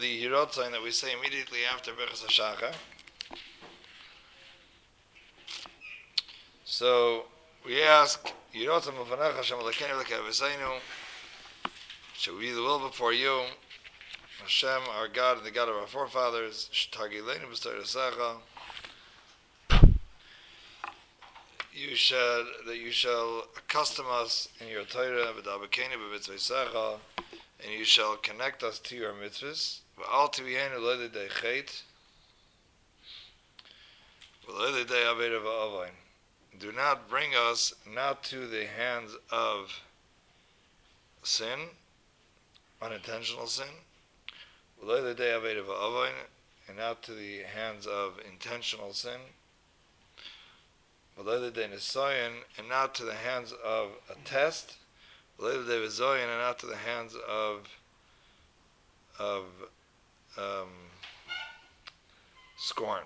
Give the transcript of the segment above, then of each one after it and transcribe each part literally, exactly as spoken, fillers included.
the Hirotzain that we say immediately after Birchas HaShachar. So we ask, Hirotzain Mufanecha Hashem Elokeinu Elokei Avosseinu, shall we do the will before you, Hashem, our God and the God of our forefathers, Shtagilenu B'Stoirasecha, you shall that you shall accustom us in your Torah, V'dabekenu b'mitzvosecha, and you shall connect us to your mitzvahs. V'al tivienu lo l'idei chet, v'lo l'idei avera v'avoin. Do not bring us not to the hands of sin, unintentional sin, v'lo l'idei avera v'avoin, and not to the hands of intentional sin, v'lo l'idei nisayon, and not to the hands of a test, v'lo l'idei v'zoyin, and not to the hands of of um, scorn.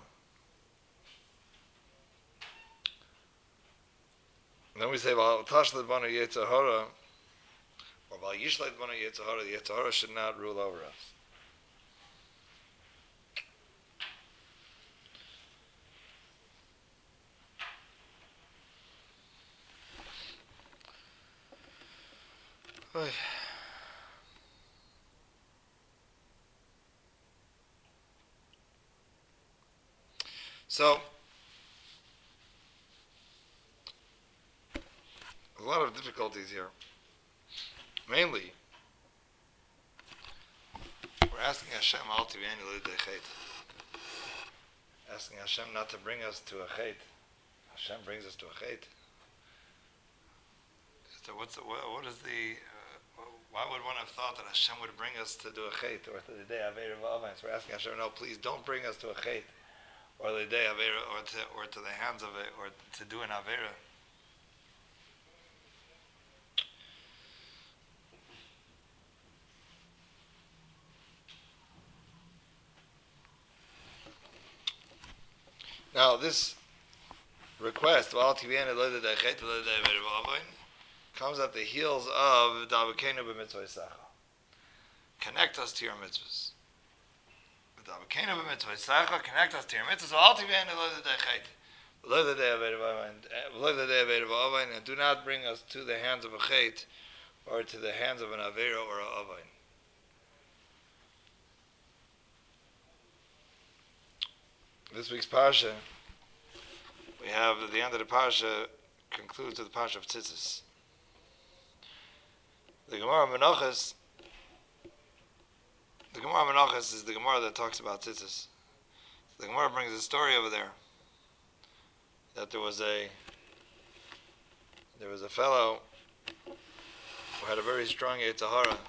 And then we say, "V'al tashlet banu yetzer hara," or "V'al yishlet banu yetzer hara." The yetzer hara should not rule over us. Oy. So, a lot of difficulties here. Mainly, we're asking Hashem al tivienu l'idei chet. Asking Hashem not to bring us to a chet. Hashem brings us to a chet. So what's the, what, what is the, uh, why would one have thought that Hashem would bring us to do a chet, or to the day Avera v'Avoin? So we're asking Hashem, no, please don't bring us to a chet, or the day Avera, or to, or to the hands of it, or to do an Avera. Now this request, comes at the heels of Dabekenu b'mitzvosecha. Connect us to your mitzvahs. Dabekenu b'mitzvosecha, connect us to your mitzvahs. And do not bring us to the hands of a chet, or to the hands of an avera or a avain. This week's parsha, we have at the end of the parsha concludes with the parsha of Tzitzis. The Gemara Menachos, the Gemara Menachos is the Gemara that talks about Tzitzis. The Gemara brings a story over there that there was a there was a fellow who had a very strong Yetzer Hara,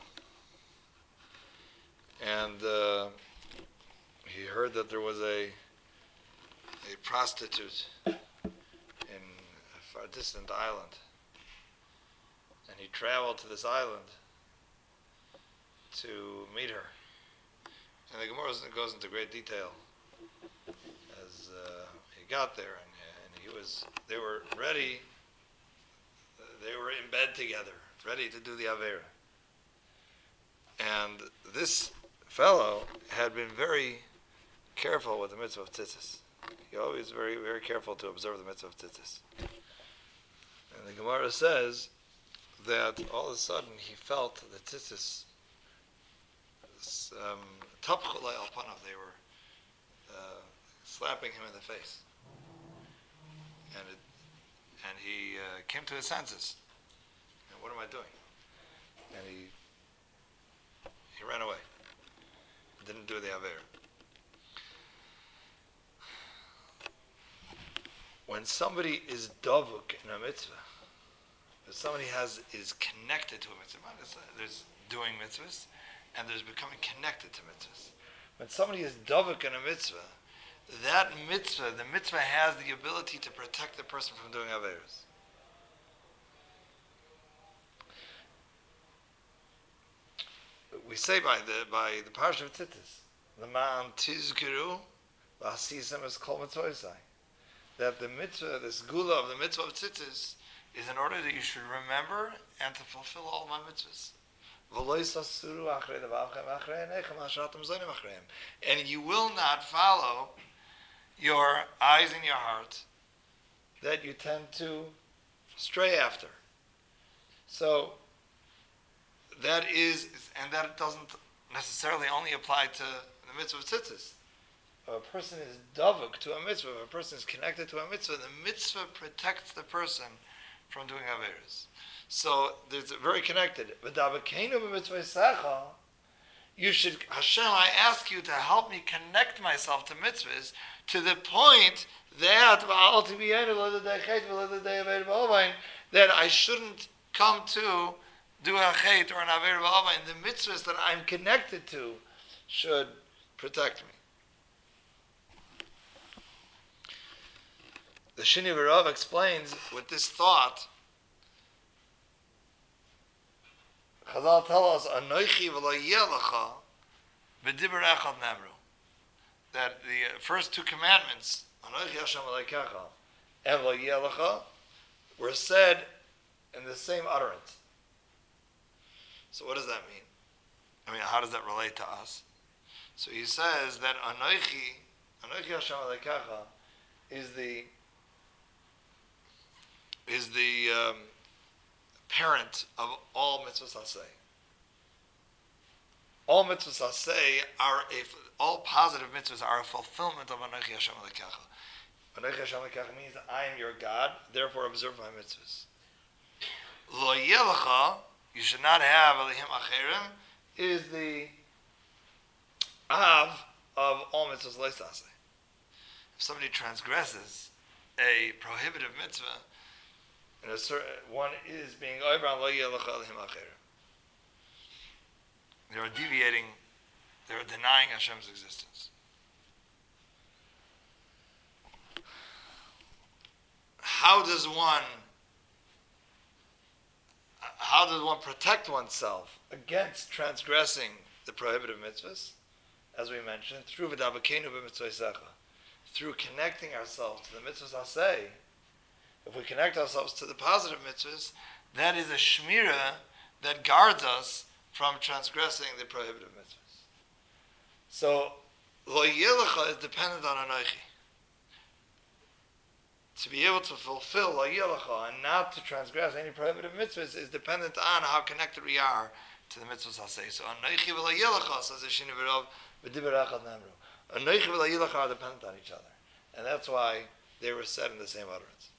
and uh, he heard that there was a a prostitute in a far distant island, and he traveled to this island to meet her. And the Gemara goes into great detail as uh, he got there, and, and he was they were ready they were in bed together, ready to do the Avera. And this fellow had been very careful with the mitzvah of tzitzis. He always very, very careful to observe the mitzvah of tzitzis. And the Gemara says that all of a sudden he felt the tzitzis tapchulei al panav, they were uh, slapping him in the face. And it, and he uh, came to his senses. And what am I doing? And he he ran away. Didn't do the Avera. When somebody is davuk in a mitzvah, if somebody has is connected to a mitzvah, there's doing mitzvahs, and there's becoming connected to mitzvahs. When somebody is davuk in a mitzvah, that mitzvah, the mitzvah has the ability to protect the person from doing averas. We say by the by the parsha of Tzitzis, L'ma'an tizkiru v'asisem es kol mitzvosai, that the mitzvah, this gula of the mitzvah of Tzitzis, is in order that you should remember and to fulfill all my mitzvahs. And you will not follow your eyes and your heart that you tend to stray after. So that is, and that doesn't necessarily only apply to the mitzvah of tzitzis. If a person is davuk to a mitzvah, if a person is connected to a mitzvah, the mitzvah protects the person from doing averos. So there's very connected. You should, Hashem, I ask you to help me connect myself to mitzvahs to the point that that I shouldn't come to do a chet or an aver v'ava, and the mitzvahs that I'm connected to should protect me. The Shini V'Rav explains with this thought. Chazal tell us, "Anoichi v'lo yelecha b'diber echad nemru," that the uh, first two commandments, "Anoichi Hashem Elokecha" and "V'lo yelecha," were said in the same utterance. So what does that mean? I mean, how does that relate to us? So he says that Anoichi, Anoichi Hashem Elokecha, is the is the um, parent of all mitzvahs aseh. All mitzvahs aseh are a, all positive mitzvahs are a fulfillment of Anoichi Hashem Elokecha. Anoichi Hashem Elokecha means I am your God, therefore observe my mitzvahs. Lo yelecha, you should not have Elihim Acherim, is the av of all mitzvahs leisaseh. If somebody transgresses a prohibitive mitzvah, and a certain one is being over on lo yelecha Elihim Acherim, they are deviating, they are denying Hashem's existence. How does one How does one protect oneself against transgressing the prohibitive mitzvahs? As we mentioned, through v'davakenu b'mitzvah, through connecting ourselves to the mitzvahs aseh. If we connect ourselves to the positive mitzvahs, that is a shmirah that guards us from transgressing the prohibitive mitzvahs. So, lo yelecha is dependent on anoichi. To be able to fulfill la yelecha and not to transgress any prohibitive mitzvahs is dependent on how connected we are to the mitzvahs aseh. So anoichi v'la yelecha, says the Shini V'Rav, v'diber echad nemru. Anoichi v'la yelecha are dependent on each other, and that's why they were said in the same utterance.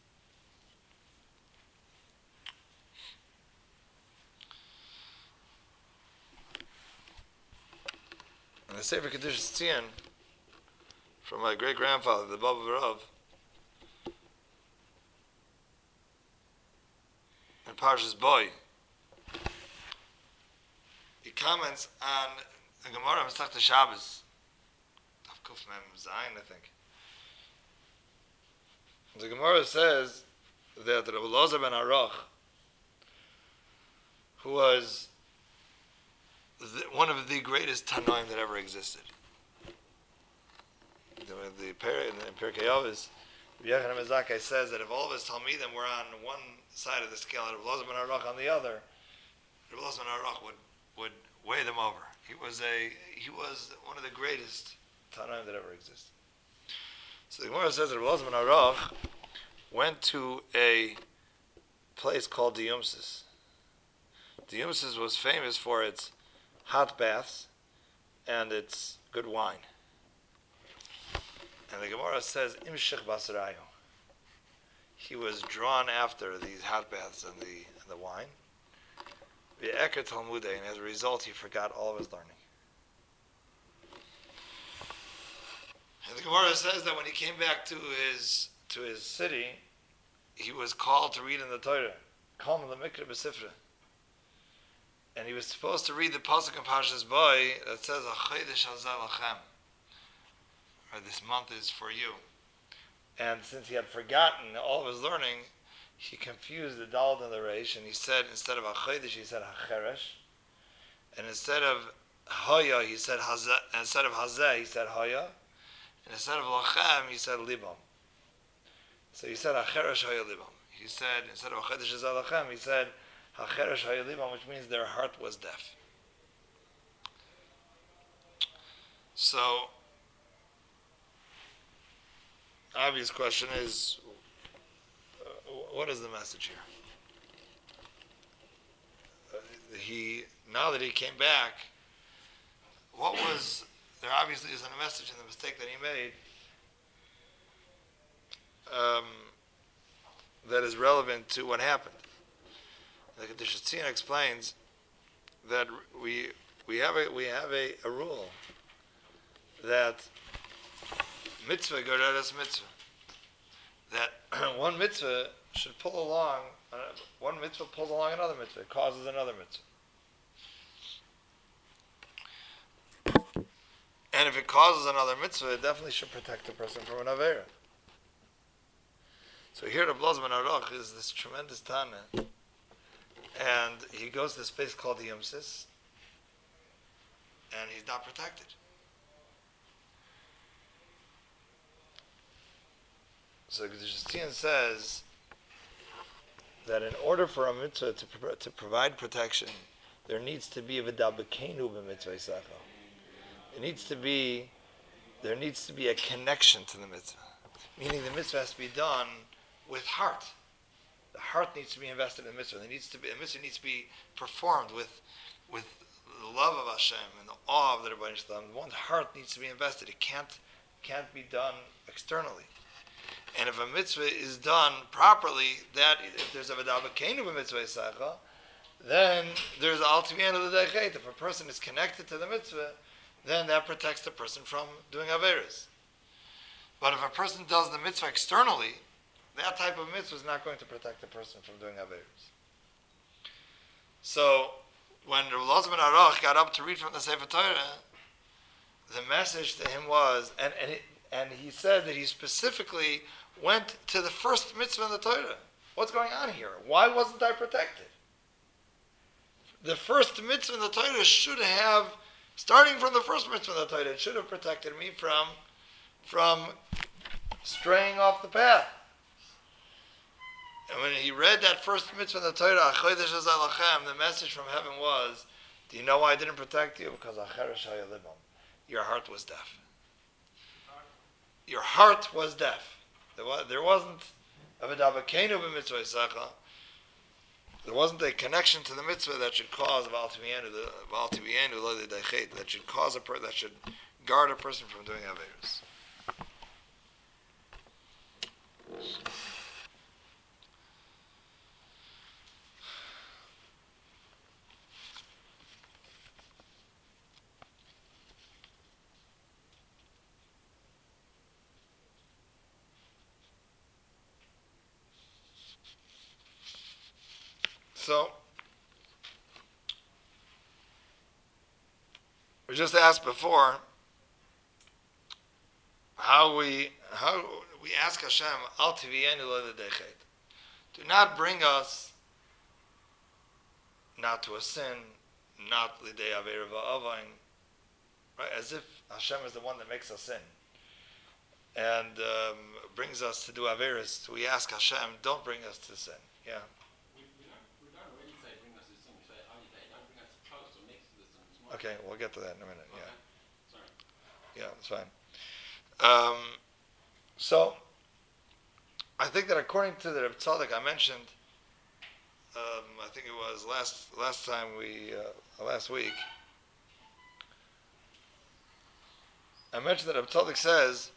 And the Sefer Kedushas Tzion from my great grandfather, the Baba V'Rav, in Parshas Boy, he comments on the Gemara Masechta Shabbos, Daf Kuf Mem Zayin, I think. The Gemara says that Rabbi Elazar ben Aruch, who was the, one of the greatest Tanoim that ever existed, the, the, in Pirkei Avos, Rabbi Yochanan ben Zakkai says that if all of his Talmidim were on one side of the scale and Rabbi Elazar ben Aruch on the other, Rabbi Elazar ben Aruch would, would weigh them over. He was a he was one of the greatest Tanoim that ever existed. So the Gemara says that Rabbi Elazar ben Aruch went to a place called Diumsis. Diumsis was famous for its hot baths and its good wine. And the Gemara says, Imshich Basarayu. He was drawn after these hot baths and the and the wine. V'eker Talmudei, and as a result, he forgot all of his learning. And the Gemara says that when he came back to his to his city, he was called to read in the Torah, Kol L'Mikra B'Sifra, and he was supposed to read the pasuk in Parshas Boy that says, "Achodesh hazeh lachem," or this month is for you. And since he had forgotten all of his learning, he confused the Daled and the Reish, and he said, instead of Achodesh, he said Hacheresh, and instead of Hoya, he said Hazeh, instead of Hazeh, he said Hoya, and instead of Lachem, he said Libam. So he said Hacheresh Hoya Libam. He said, instead of Achodesh hazeh lachem, he said Hacheresh Hoya Libam, which means their heart was deaf. So, obvious question is, uh, what is the message here? Uh, he now that he came back, what was there? Obviously, is a message in the mistake that he made um, that is relevant to what happened. Like the Shetzion explains that we we have a we have a, a rule that mitzvah goreres mitzvah, that one mitzvah should pull along uh, one mitzvah pulls along another mitzvah, it causes another mitzvah. And if it causes another mitzvah, it definitely should protect the person from an avera. So here the Blazman Aruch is this tremendous Tana, and he goes to this place called the Yumsis, and he's not protected. So the Justian says that in order for a mitzvah to, pro- to provide protection, there needs to be a v'dabekenu b'mitzvah yisacha. It needs to be, there needs to be a connection to the mitzvah. Meaning the mitzvah has to be done with heart. The heart needs to be invested in the mitzvah. There needs to be, the mitzvah needs to be performed with, with the love of Hashem and the awe of the Rebbeinu Shalom. One's heart needs to be invested. It can't, can't be done externally. And if a mitzvah is done properly, that if there's a v'dabekenu b'mitzvah yisacha, then there's al tivienu l'dechet. If a person is connected to the mitzvah, then that protects the person from doing averos. But if a person does the mitzvah externally, that type of mitzvah is not going to protect the person from doing averos. So, when Rabbi Elazar ben Aruch got up to read from the Sefer Torah, the message to him was, and and, it, and he said that he specifically went to the first mitzvah in the Torah. What's going on here? Why wasn't I protected? The first mitzvah in the Torah should have, starting from the first mitzvah in the Torah, it should have protected me from, from straying off the path. And when he read that first mitzvah in the Torah, the message from heaven was, do you know why I didn't protect you? Because your heart was deaf. Your heart was deaf. There, was, there wasn't a v'dabekenu b'mitzvah yisacha. There wasn't a connection to the mitzvah that should cause of al tivienu, that should cause a per, that should guard a person from doing averos. So, we just asked before how we how we ask Hashem, Al tivienu l'dechet. Do not bring us not to a sin, not l'dei avera va'avain, right? As if Hashem is the one that makes us sin and um, brings us to do averos. So we ask Hashem, don't bring us to sin. Yeah. Okay, we'll get to that in a minute. Yeah, okay. Sorry. Yeah, that's fine. Um, so, I think that according to the Reb Tzadok I mentioned, um, I think it was last last time we uh, last week. I mentioned that Reb Tzadok says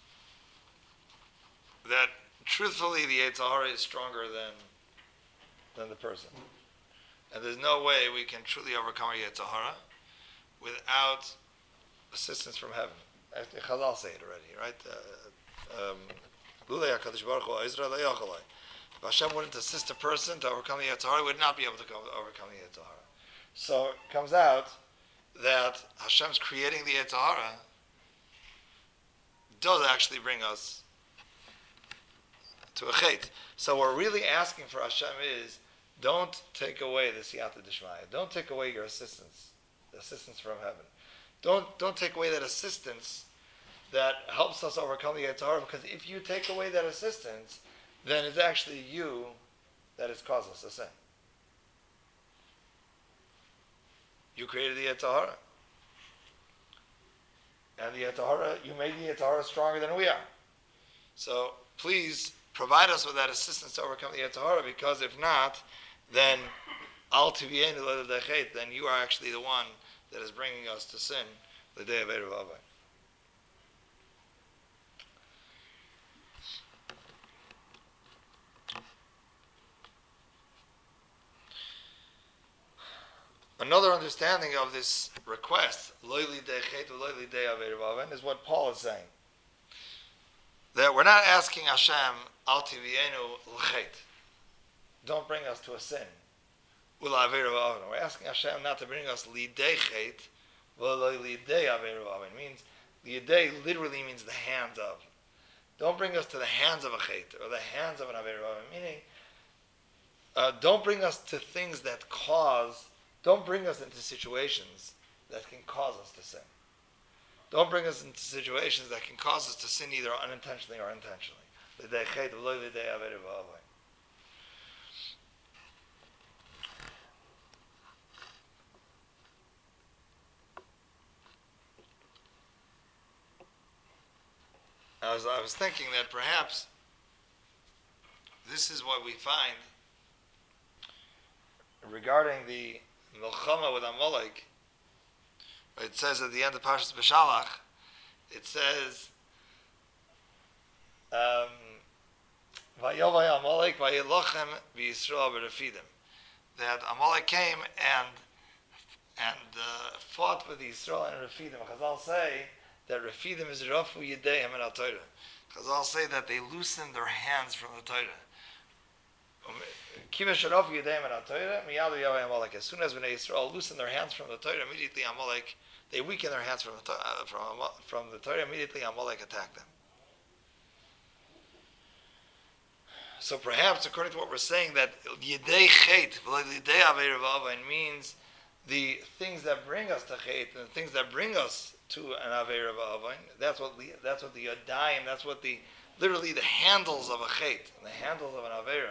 that truthfully the Yetzer Hara is stronger than than the person, and there's no way we can truly overcome our Yetzer Hara without assistance from heaven. Actually, Chazal say it already, right? Lulei HaKadosh Baruch Hu Ezra lo yochalei. If Hashem wouldn't assist a person to overcome the Yetzer Hara, he would not be able to overcome the Yetzer Hara. So it comes out that Hashem's creating the Yetzer Hara does actually bring us to a chet. So what we're really asking for Hashem is, don't take away the siyata d'shmaya. Don't take away your assistance. Assistance from heaven. Don't don't take away that assistance that helps us overcome the Yetzer Hara, because if you take away that assistance, then it's actually you that has caused us to sin. You created the Yetzer Hara. the Yetzer Hara, you made the Yetzer Hara stronger than we are. So please provide us with that assistance to overcome the Yetzer Hara, because if not, then al tivienu l'dei chet, then you are actually the one that is bringing us to sin, the day of Erev Avai. Another understanding of this request, loyli dei chet loyli dei av Erev Avai, is what Paul is saying. That we're not asking Hashem, al tivienu l'chet, don't bring us to a sin. We're asking Hashem not to bring us lidei chet, lidei averu avin. Means lidei literally means the hands of. Don't bring us to the hands of a chet or the hands of an averu avin. Meaning, uh, don't bring us to things that cause. Don't bring us into situations that can cause us to sin. Don't bring us into situations that can cause us to sin either unintentionally or intentionally. Lidei chet, lidei averu avin. I was, I was thinking that perhaps this is what we find regarding the Milchama with Amalek. It says at the end of Parshas Beshalach, it says, Vayovay Amalek vayilochem v'Yisrael b'Refidim. That Amalek came and and uh, fought with Yisrael and Refidim. Chazal say that Refidim is Rafu Yedeim and Al-Torah. Chazal say that they loosened their hands from the Torah. As soon as Bnei Yisrael loosened their hands from the Torah, immediately Amalek, they weakened their hands from the, uh, from, from the Torah, immediately Amalek attacked them. So perhaps, according to what we're saying, that Yedei Chet, Yedei Aveir V'Avain means the things that bring us to Chet, and the things that bring us to an Aveir V'Avain, that's what the, that's what the Yadayim, that's what the, literally the handles of a Chet, the handles of an Aveir.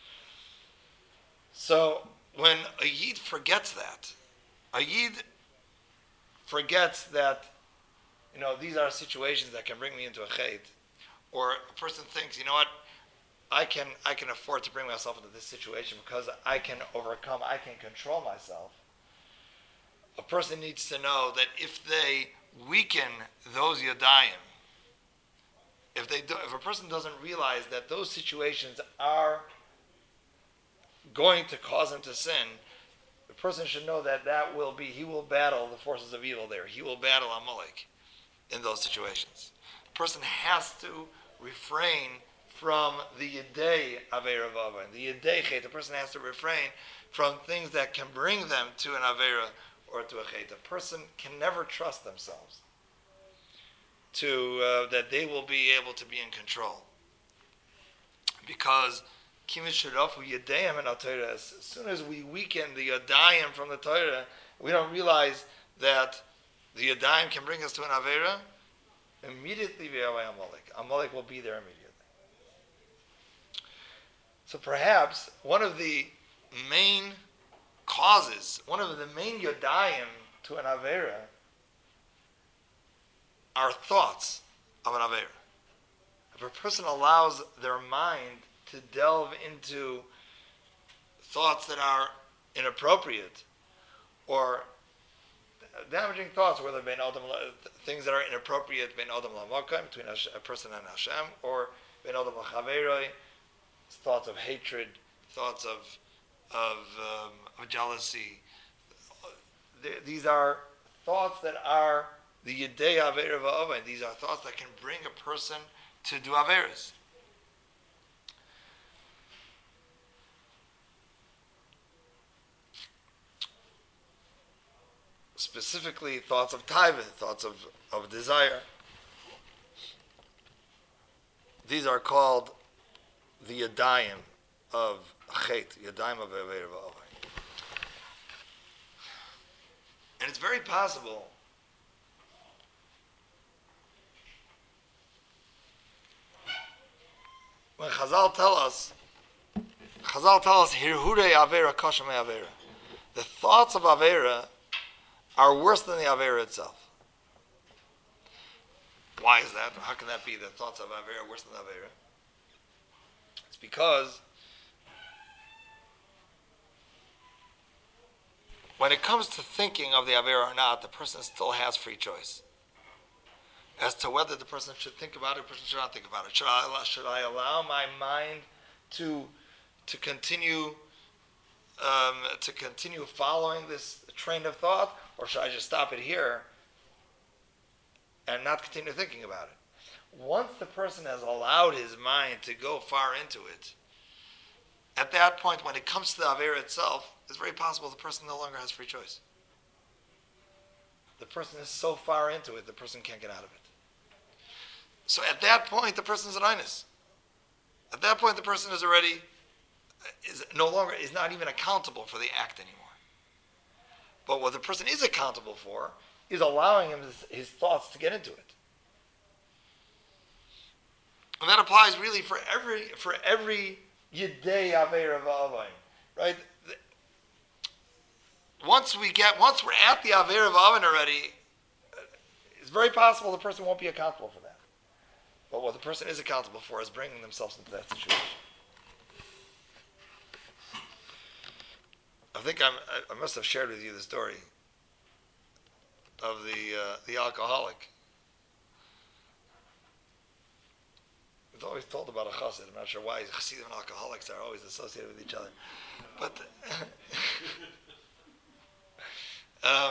So, when a Yid forgets that, a Yid forgets that, you know, these are situations that can bring me into a Chet, or a person thinks, you know what, I can I can afford to bring myself into this situation because I can overcome, I can control myself. A person needs to know that if they weaken those Yadayim, if they do, if a person doesn't realize that those situations are going to cause him to sin, the person should know that that will be, he will battle the forces of evil there. He will battle Amalek in those situations. The person has to refrain from the Yedei Aveira Vava, the Yedei Chet. The person has to refrain from things that can bring them to an Aveira or to a Chet. A person can never trust themselves to uh, that they will be able to be in control, because as soon as we weaken the Yadayim from the Torah, we don't realize that the Yadayim can bring us to an Aveira. Immediately, Amalek. Amalek will be there immediately. So perhaps one of the main causes, one of the main Yadayim to an Aveira are thoughts of an Aveira. If a person allows their mind to delve into thoughts that are inappropriate or damaging thoughts, whether bein adam, things that are inappropriate bein adam l'makam, between a person and Hashem, or bein adam l'chaveroi, thoughts of hatred, thoughts of of, um, of jealousy. These are thoughts that are the Yedei Aveira Va'ava. These are thoughts that can bring a person to do Averas. Specifically, thoughts of taiva, thoughts of, of desire. These are called the Yadayim of Chet, Yadayim of Aveira V'Avai. And it's very possible when Chazal tell us, Chazal tell us, Hirhure Aveira Kashame Aveira. The thoughts of Aveira are worse than the Aveira itself. Why is that? How can that be? The thoughts of Avera are worse than Avera? It's because when it comes to thinking of the Avera or not, the person still has free choice as to whether the person should think about it or the person should not think about it. Should I allow, should I allow my mind to to continue um, to continue following this train of thought, or should I just stop it here and not continue thinking about it? Once the person has allowed his mind to go far into it, at that point, when it comes to the Avera itself, it's very possible the person no longer has free choice. The person is so far into it, the person can't get out of it. So at that point, the person is an einus. At that point, the person is already, is no longer, is not even accountable for the act anymore. But what the person is accountable for is allowing him his, his thoughts to get into it. And that applies really for every for every Yidei Aveira V'Avayim, right? Once we get, once we're at the Aveira V'Avayim already, it's very possible the person won't be accountable for that. But what the person is accountable for is bringing themselves into that situation. I think I'm, I must have shared with you the story of the uh, the alcoholic. It's always told about a chassid. I'm not sure why chassidim and alcoholics are always associated with each other. But um,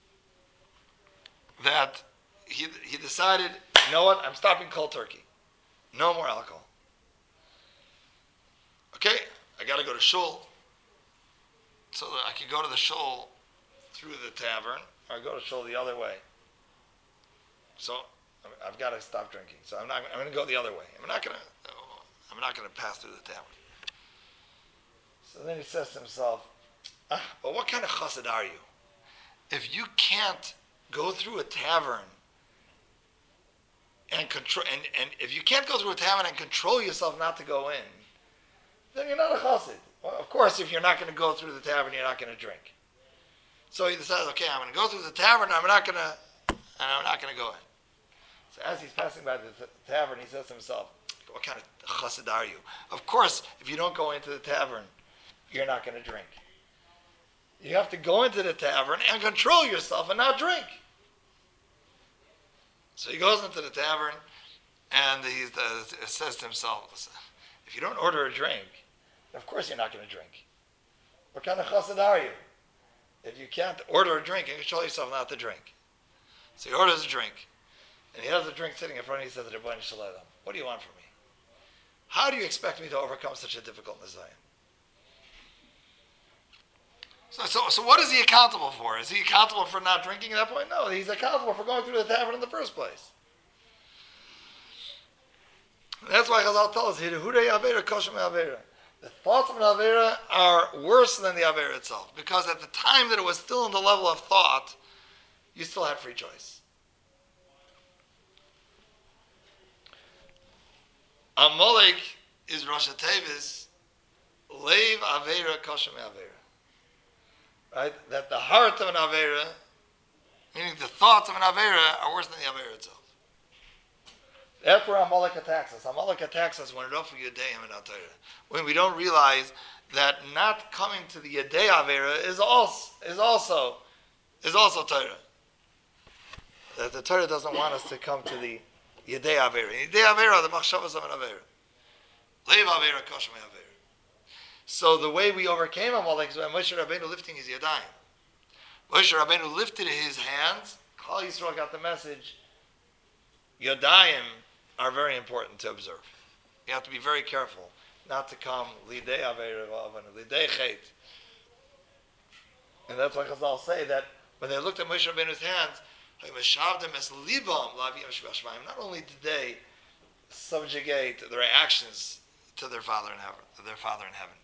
that he he decided, you know what, I'm stopping cold turkey. No more alcohol. Okay, I got to go to shul. So that I could go to the shul through the tavern, or go to shul the other way. So I've got to stop drinking. So I'm not. I'm going to go the other way. I'm not going to. I'm not going to pass through the tavern. So then he says to himself, ah, "But what kind of chassid are you? If you can't go through a tavern and control, and, and if you can't go through a tavern and control yourself not to go in, then you're not a chassid. Well, of course, if you're not going to go through the tavern, you're not going to drink. So he decides, okay, I'm going to go through the tavern. I'm not going to, and I'm not going to go in. So as he's passing by the th- tavern, he says to himself, "What kind of chassid are you? Of course, if you don't go into the tavern, you're not going to drink. You have to go into the tavern and control yourself and not drink." So he goes into the tavern, and he uh, says to himself, "Listen, if you don't order a drink, of course you're not going to drink. What kind of chassid are you? If you can't order a drink and control yourself not to drink." So he orders a drink, and he has a drink sitting in front of him. He says to Rebbeinu Shalom, "What do you want from me? How do you expect me to overcome such a difficult Nizayon?" So, so, so what is he accountable for? Is he accountable for not drinking at that point? No, he's accountable for going through the tavern in the first place. And that's why Chazal tells us, "Hirhurei Avera kosher me'Avera." The thoughts of an Avera are worse than the Avera itself, because at the time that it was still in the level of thought, you still had free choice. Amalek is Rosh Tevis, Leiv Avera Kosher me'Avera. Right? That the heart of an Avera, meaning the thoughts of an Avera, are worse than the Avera itself. That's where Amalek attacks us. Amalek attacks us when Rafu Yadayim and Atayra. When we don't realize that not coming to the Yadei Avera is also is also is also Torah. That the Torah doesn't want us to come to the Yadei Avera. Yadei Avera, the Machshavas of an Avera. Leiv Avera, Kosher Avera. So the way we overcame Amalek is by Moshe Rabbeinu lifting his Yadayim. Moshe Rabbeinu lifted his hands. Klal Yisrael got the message. Yadayim are very important to observe. You have to be very careful not to come lidei avera and lidei chet. And that's why Chazal say that when they looked at Moshe Rabbeinu's hands, not only did they subjugate their actions to their Father in heaven, to their Father in heaven,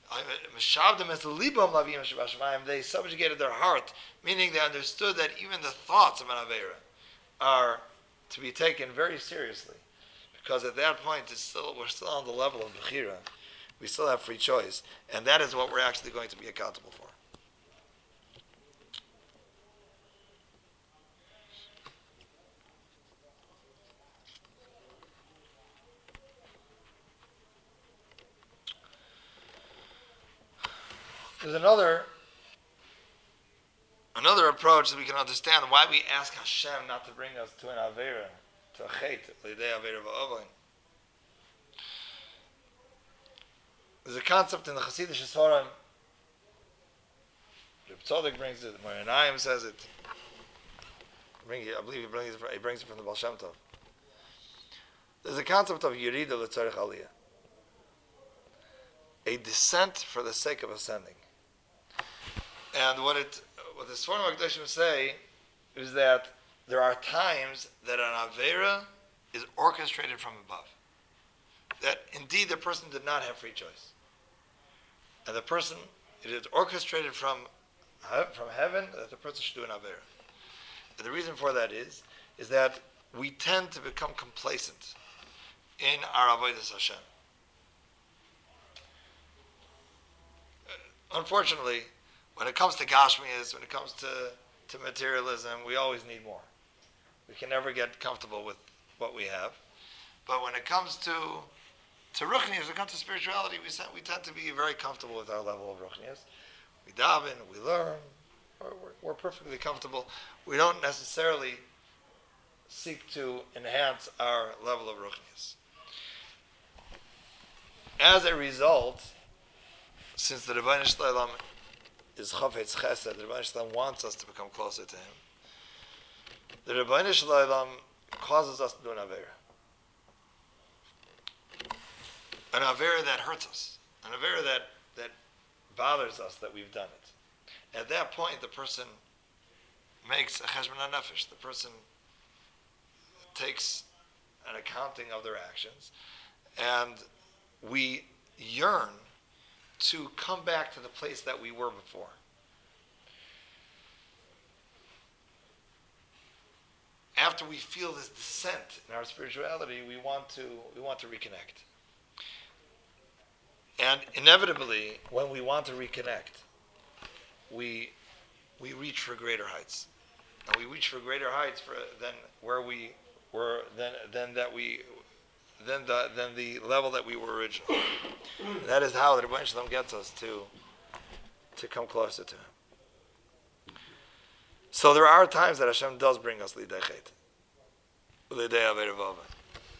they subjugated their heart, meaning they understood that even the thoughts of an avera are to be taken very seriously, because at that point it's still we're still on the level of Bechira. We still have free choice, and that is what we're actually going to be accountable for. There's another another approach that we can understand why we ask Hashem not to bring us to an Avera, to a Chet, L'idei Avera V'Ovain. There's a concept in the Chassidish Sforim. Reb Tzadok brings it, Moranayim says it. I believe he brings it from, he brings it from the Baal Shem Tov. There's a concept of Yerida L'Tzarech Aliyah. A descent for the sake of ascending. And what it, what the Sforim HaKadoshim say is that there are times that an Avera is orchestrated from above. That indeed the person did not have free choice. And the person, it is orchestrated from, from heaven that the person should do an Avera. And the reason for that is, is that we tend to become complacent in our Avodas Hashem. Unfortunately, when it comes to Gashmias, when it comes to, to materialism, we always need more. We can never get comfortable with what we have. But when it comes to to Ruchnias, when it comes to spirituality, we, we tend to be very comfortable with our level of Ruchnias. We daven, we learn, we're, we're perfectly comfortable. We don't necessarily seek to enhance our level of Ruchnias. As a result, since the Rebbeinu Shalom is Chafetz Chesed, the Rebbeinu Shalom wants us to become closer to him. The Rebbeinu Shalom causes us to do an Avera. An Avera that hurts us. An Avera that, that bothers us that we've done it. At that point, the person makes a Cheshbon HaNefesh. The person takes an accounting of their actions, and we yearn to come back to the place that we were before. After we feel this descent in our spirituality, we want to we want to reconnect. And inevitably, when we want to reconnect, we we reach for greater heights, and we reach for greater heights for than where we were than than that we than the than the level that we were originally. That is how the Rebbeinu Shalom gets us to to come closer to him. So there are times that Hashem does bring us L'idei Chet, L'idei Avera V'Ovain.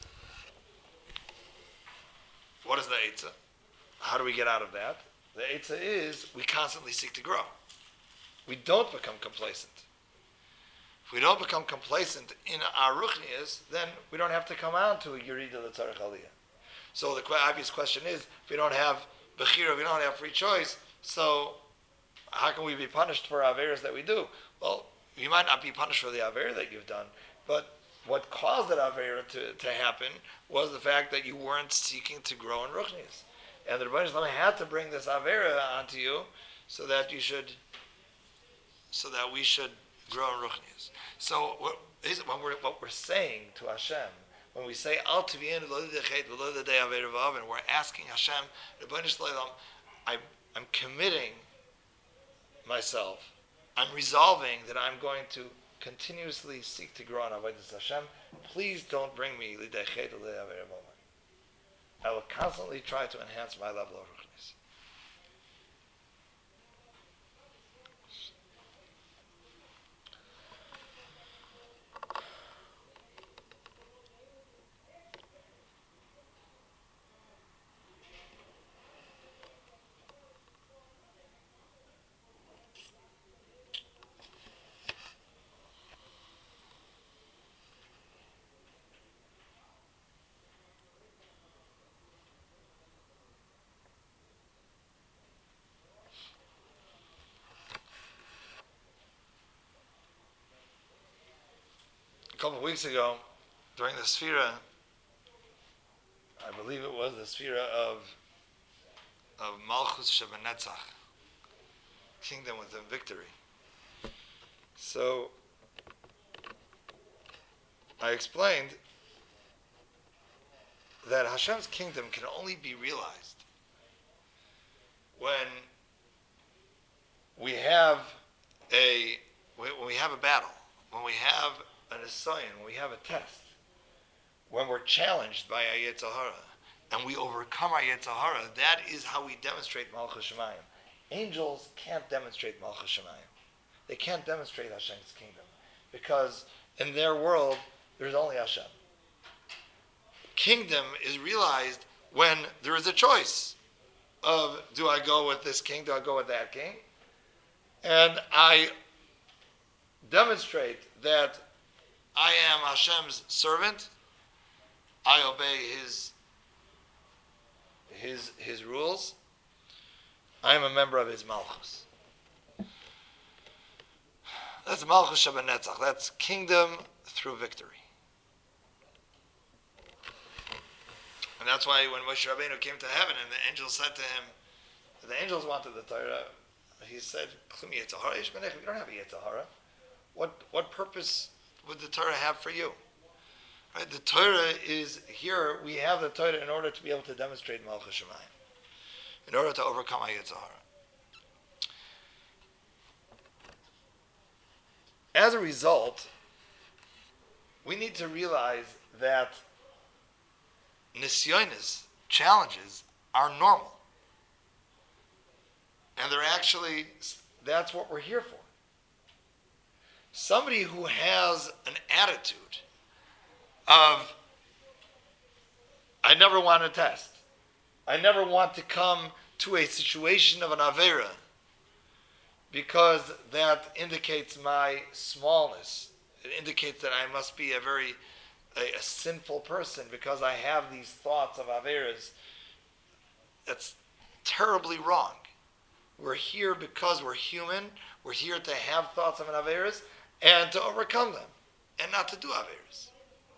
What is the Eitzah? How do we get out of that? The Eitzah is we constantly seek to grow. We don't become complacent. If we don't become complacent in our Ruchnias, then we don't have to come on to a Yerida L'Tzarech Aliyah. So the obvious question is, if we don't have Bechira, we don't have free choice, so how can we be punished for Averas that we do? Well, you might not be punished for the Avera that you've done, but what caused that Avera to, to happen was the fact that you weren't seeking to grow in Ruchnias. And the Rebbeinu Shalom had to bring this Avera onto you so that you should, so that we should grow in Ruchnias. So what, is, when we're, what we're saying to Hashem, when we say Al Tivien Lo L'idei Chet V'Lo L'idei Avera V'Ovain, we're asking Hashem, Rebbeinu Shalom, I'm, I'm committing myself, I'm resolving that I'm going to continuously seek to grow in Avodas Hashem. Please don't bring me L'idei Chet V'Lo L'idei Avera V'Ovain. I will constantly try to enhance my level of Ruchnias. A couple of weeks ago, during the Sfira, I believe it was the Sfira of of Malchus Shebenetzach, kingdom within victory. So I explained that Hashem's kingdom can only be realized when we have a when we have a battle, when we have an assignment, when we have a test, when we're challenged by our Yetzer Hara, and we overcome our Yetzer Hara. That is how we demonstrate Malchus Shemayim. Angels can't demonstrate Malchus Shemayim. They can't demonstrate Hashem's kingdom because in their world there's only Hashem. Kingdom is realized when there is a choice of, do I go with this king, do I go with that king? And I demonstrate that I am Hashem's servant. I obey his his his rules. I am a member of his Malchus. That's Malchus Shabanetzach. That's kingdom through victory. And that's why when Moshe Rabbeinu came to heaven and the angels said to him, the angels wanted the Torah, he said, we don't have a Yetzirah. What what purpose would the Torah have for you? Right? The Torah is here, we have the Torah in order to be able to demonstrate Malchus Shemayim, in order to overcome our Yetzirah. As a result, we need to realize that nisyonis, challenges, are normal. And they're actually, that's what we're here for. Somebody who has an attitude of, I never want to test. I never want to come to a situation of an Avera because that indicates my smallness. It indicates that I must be a very a, a sinful person because I have these thoughts of Averas. That's terribly wrong. We're here because we're human. We're here to have thoughts of an Averas and to overcome them and not to do Averas.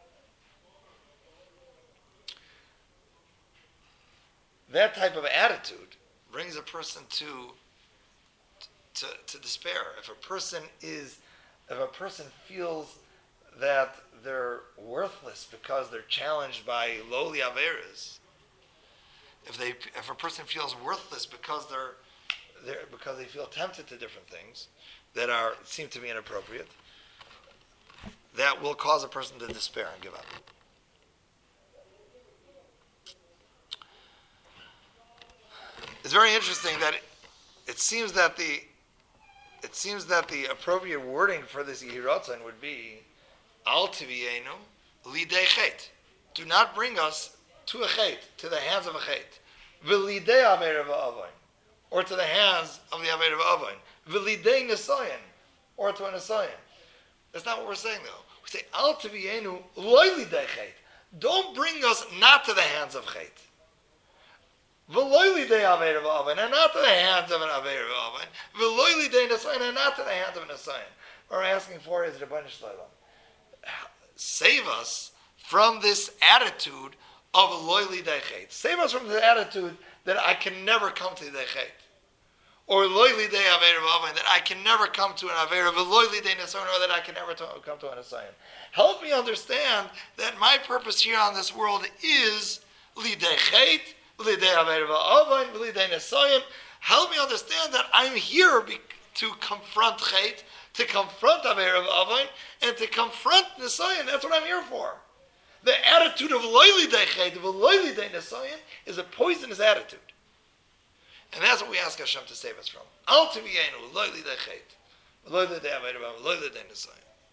That type of attitude brings a person to, to to despair. If a person is, if a person feels that they're worthless because they're challenged by lowly averas, if they, if a person feels worthless because they're, they're because they feel tempted to different things that are seem to be inappropriate, that will cause a person to despair and give up. It's very interesting that it, it seems that the it seems that the appropriate wording for this Yehiratzon would be Al tivienu lidei chet. Do not bring us to a chet, to the hands of a chet. V'lidei aveir v'avoin, or to the hands of the aveir v'avoin. V'lidei nesayin, or to a nesayin. That's not what we're saying though. We say Al tivienu loy lidei chet. Don't bring us not to the hands of chet. V'loy lidei aveir v'avoin, and not to the hands of an aveir v'avoin. V'loy lidei nesayin, and not to the hands of a nesayin. What we're asking for is Rebbeinu Shloim. Save us from this attitude of loyli dechet. Save us from the attitude that I can never come to dechet. Or loyli de aver v'avain, that I can never come to an aver of loyli de nesayin, or that I can never to, come to an nesayin. Help me understand that my purpose here on this world is li dechet, li de aver v'avain, li de nesayin. Help me understand that I'm here be, to confront chet, to confront Aver of Avain, and to confront Nesayin. That's what I'm here for. The attitude of Loyli Dechet, of Loyli De Nesayin, is a poisonous attitude. And that's what we ask Hashem to save us from. Al Tiviyenu, Loyli Dechet, Loyli De Aver of Avain, Loyli De Nesayin.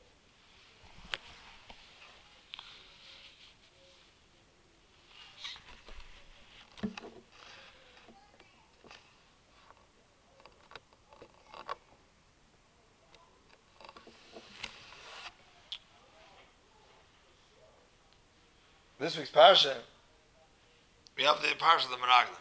This week's parsha, we have the parsha of the Meraglim.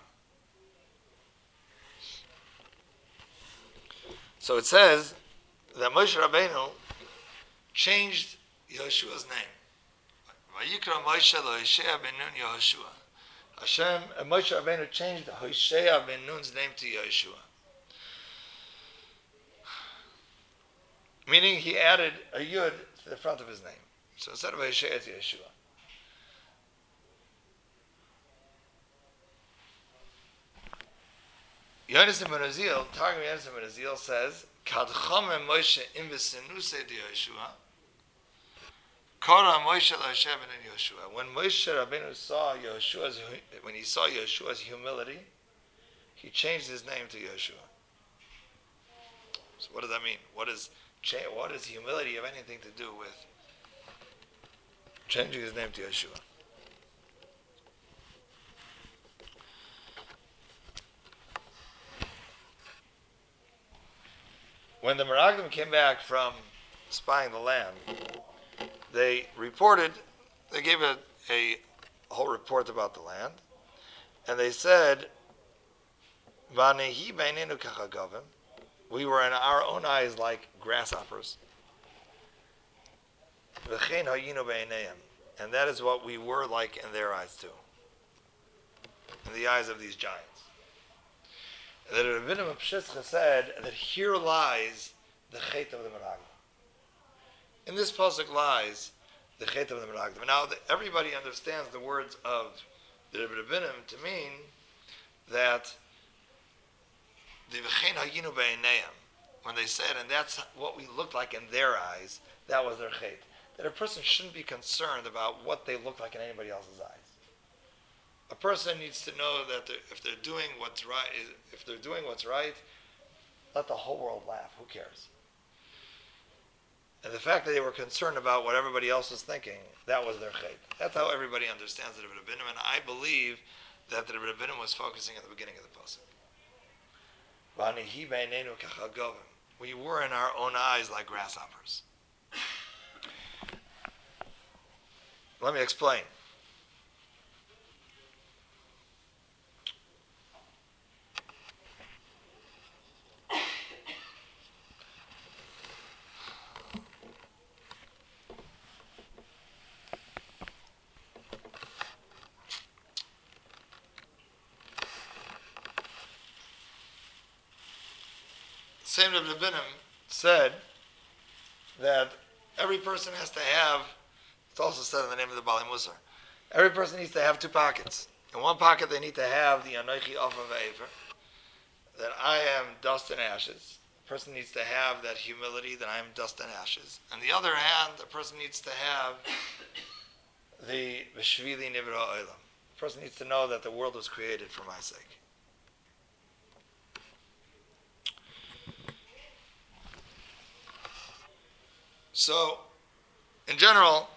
So it says that Moshe Rabbeinu changed Yehoshua's name. Vayikra Moshe LaHoshea ben Nun Yehoshua. Hashem, uh, Moshe Rabbeinu changed Hoshea ben Nun's name to Yehoshua. Meaning he added a Yud to the front of his name. So instead of Hoshea, it's Yehoshua. Yonis ben Azil, Targum Yonis ben Azil says, Kadchame Moshe im v'senuse di Yehoshua, Kora Moshe LaHoshea ben Yehoshua. When Moshe Rabbeinu saw Yehoshua's, when he saw Yehoshua's humility, he changed his name to Yehoshua. So what does that mean? What is cha- what does humility have anything to do with changing his name to Yeshua? When the Meraglim came back from spying the land, they reported, they gave a, a whole report about the land, and they said, "Vanehi beinenu kachagavim," we were in our own eyes like grasshoppers. V'chein hayinu beineihem, and that is what we were like in their eyes too, in the eyes of these giants. That Ravina Pshischa said that here lies the chet of the Meraglim. In this pasuk lies the chet of the Meraglim. Now, the, everybody understands the words of the Rabbinim to mean that the v'chein hayinu beineihem, when they said, and that's what we looked like in their eyes, that was their chet. That a person shouldn't be concerned about what they look like in anybody else's eyes. A person needs to know that they're, if they're doing what's right, if they're doing what's right, let the whole world laugh. Who cares? And the fact that they were concerned about what everybody else was thinking, that was their chet. That's how everybody understands the Rabbinim, and I believe that the Rabbinim was focusing at the beginning of the pasuk. V'anehi beinenu kachagavim. We were in our own eyes like grasshoppers. Let me explain. Same Rabbinim said that every person has to have, it's also said in the name of the Bali Musar, every person needs to have two pockets. In one pocket they need to have the Anochi Ofa Ve'ever, that I am dust and ashes. The person needs to have that humility that I am dust and ashes. On the other hand, the person needs to have the V'shvili Nivra Olam. The person needs to know that the world was created for my sake. So, in general,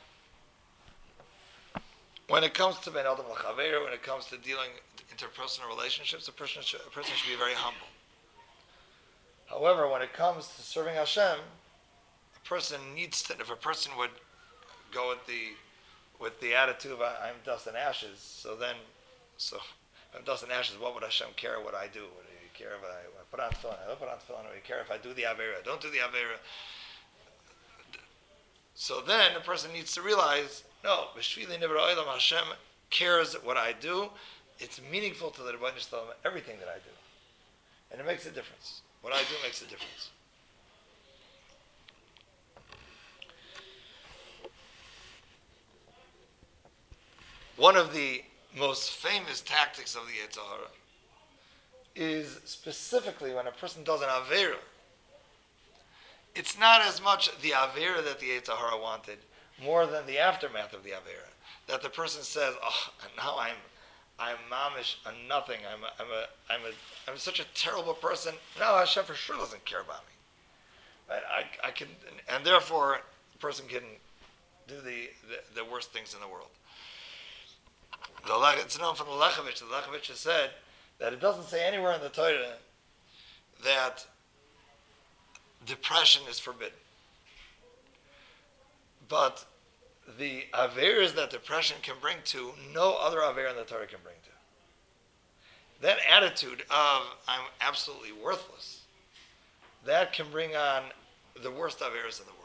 when it comes to Ben Adam L'Chaveira, when it comes to dealing interpersonal relationships, a person, should, a person should be very humble. However, when it comes to serving Hashem, a person needs to, if a person would go with the with the attitude of I'm dust and ashes, so then, so I'm dust and ashes, what would Hashem care what I do? Would he care if I, I put on tefillin? I don't put on tefillin. Would he care if I do the Aveira? I don't do the Aveira. So then a person needs to realize, no, B'shvili Nivra Olam, Hashem cares what I do. It's meaningful to the Rebbeinu Shalom, everything that I do. And it makes a difference. What I do makes a difference. One of the most famous tactics of the Yetzer Hara is specifically when a person does an Aveira. It's not as much the Aveira that the Yetzer Hara wanted, more than the aftermath of the Aveira. That the person says, oh, now I'm I'm mamish a nothing. I'm a, I'm a, I'm a, I'm such a terrible person. No, Hashem for sure doesn't care about me. Right? I, I can, and therefore, the person can do the, the, the worst things in the world. The, it's known from the Lechavich. The Lechavich has said that it doesn't say anywhere in the Torah that depression is forbidden. But the Averas that depression can bring to, no other Avera in the Torah can bring to. That attitude of, I'm absolutely worthless, that can bring on the worst Averas in the world.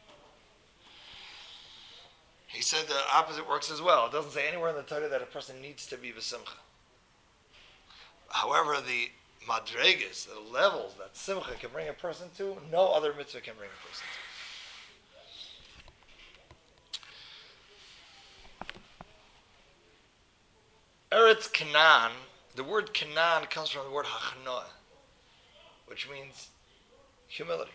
He said the opposite works as well. It doesn't say anywhere in the Torah that a person needs to be b'simcha. However, the madregas, the levels that simcha can bring a person to, no other mitzvah can bring a person to. Eretz Canaan, the word Canaan comes from the word hachnoah, which means humility.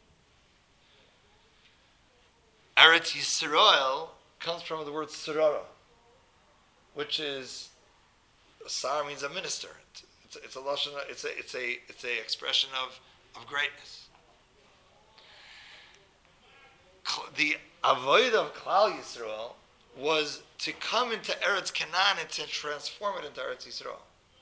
Eretz Yisrael comes from the word sarara, which is, sar means a minister. It's, it's a lashon, it's a it's a it's a expression of, of greatness. the avoid of Klal Yisrael was to come into Eretz Canaan and to transform it into Eretz Yisrael.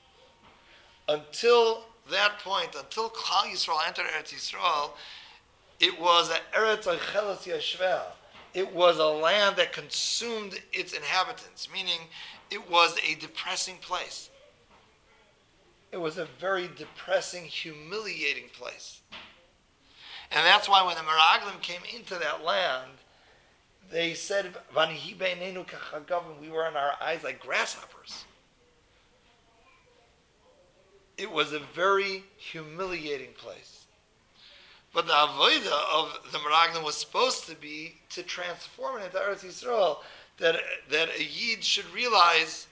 Until that point, until Klal Yisrael entered Eretz Yisrael, it was an Eretz Ocheles Yashveh. It was a land that consumed its inhabitants, meaning it was a depressing place. It was a very depressing, humiliating place. And that's why when the Meraglim came into that land, they said, "Vanihi beinenu kachagavim," we were in our eyes like grasshoppers. It was a very humiliating place. But the avodah of the Meraglim was supposed to be to transform it into Eretz Yisrael, that, that a Yid should realize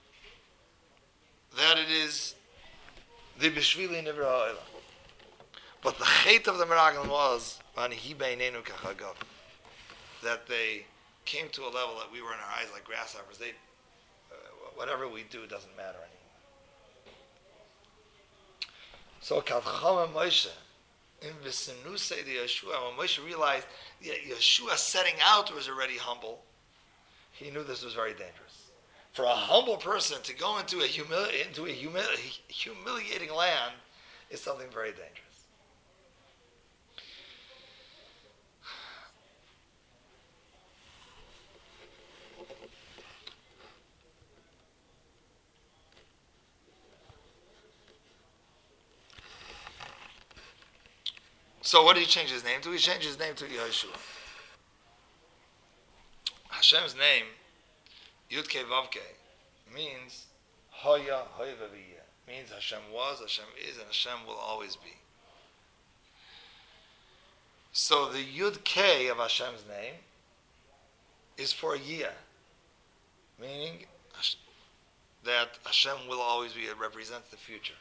that it is the Bishvili Nivra Ha'olam. But the chait of the Meraglim was Vanihi beinenu kachagavim, that they came to a level that we were in our eyes like grasshoppers. They, uh, whatever we do doesn't matter anymore. So Kadchama Moshe, in V'senusei the Yeshua, when Moshe realized that Yeshua setting out was already humble, he knew this was very dangerous. For a humble person to go into a, humili- into a humili- humiliating land is something very dangerous. So what did he change his name to? He changed his name to Yeshua. Hashem's name, Yud Kei Vav Kei, means Hoya Hoya V'Viyeh. Means Hashem was, Hashem is, and Hashem will always be. So the Yud Kei of Hashem's name is for Yiyah, meaning that Hashem will always be. It represents the future.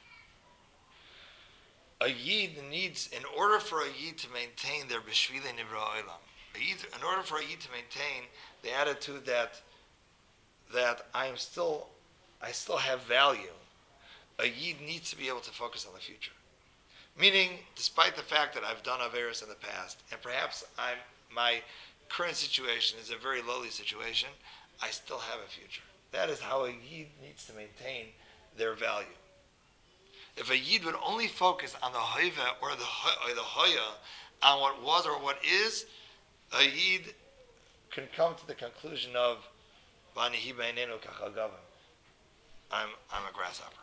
A Yid needs, in order for a Yid to maintain their B'shvilei Nivra Olam, a Yid, in order for a Yid to maintain the attitude that that I am still, I still have value, a Yid needs to be able to focus on the future. Meaning, despite the fact that I've done Averis in the past, and perhaps I'm, my current situation is a very lowly situation, I still have a future. That is how a Yid needs to maintain their value. If a Yid would only focus on the Hoiva or the or the Hoya, on what was or what is, a Yid can come to the conclusion of Vanihi beinenu kachagavim. I'm I'm a grasshopper.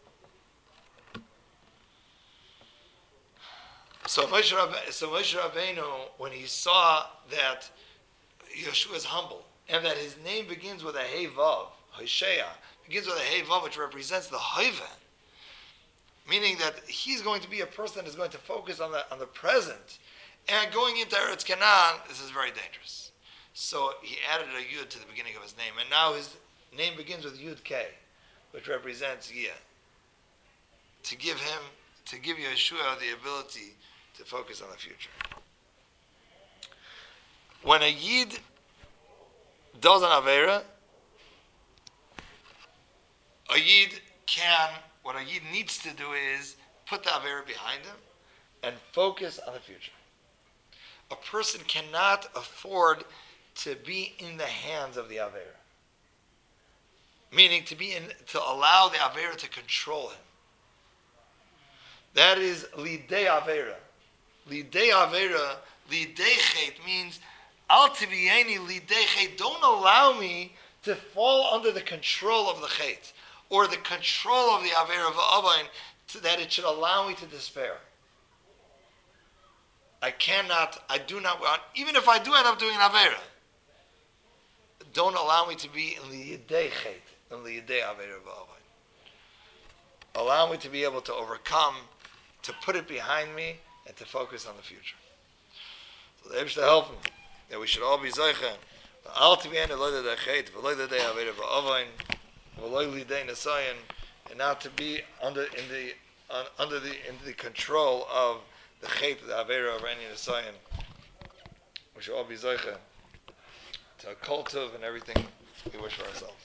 So Moshe Rabbeinu, so Moshe Rabbeinu, when he saw that Yeshua is humble and that his name begins with a Hey Vav, Hoshea, begins with a Hey Vav, which represents the Hoiva, meaning that he's going to be a person that is going to focus on the on the present, and going into Eretz Canaan, this is very dangerous. So he added a Yud to the beginning of his name, and now his name begins with Yud K, which represents Yeh. To give him, to give Yeshua the ability to focus on the future. When a Yid does an Aveira, a Yid can, what a Yid needs to do is put the Aveira behind him and focus on the future. A person cannot afford to be in the hands of the Aveira. Meaning to be in, to allow the Aveira to control him. That is Lidei Aveira. Lidei Aveira, Lidei Chet means Al Tivieni Lidei Chet. Don't allow me to fall under the control of the Chet, or the control of the Aveira of Avain, that it should allow me to despair. I cannot, I do not want, even if I do end up doing an Aveira, don't allow me to be in the Yidei Chet, in the Yidei Aveira of Avain. Allow me to be able to overcome, to put it behind me, and to focus on the future. So the Eibshter help me, that we should all be Zeichen. Al Tivieni Lo Lidei Chet, V'lo Lidei Aveira V'avain, V'lo Lidei Nesayin, and not to be under in the uh, under the in the control of the Chet, the Aveira of any Nesayin. We should all be Zeichen to a kol tov and everything we wish for ourselves.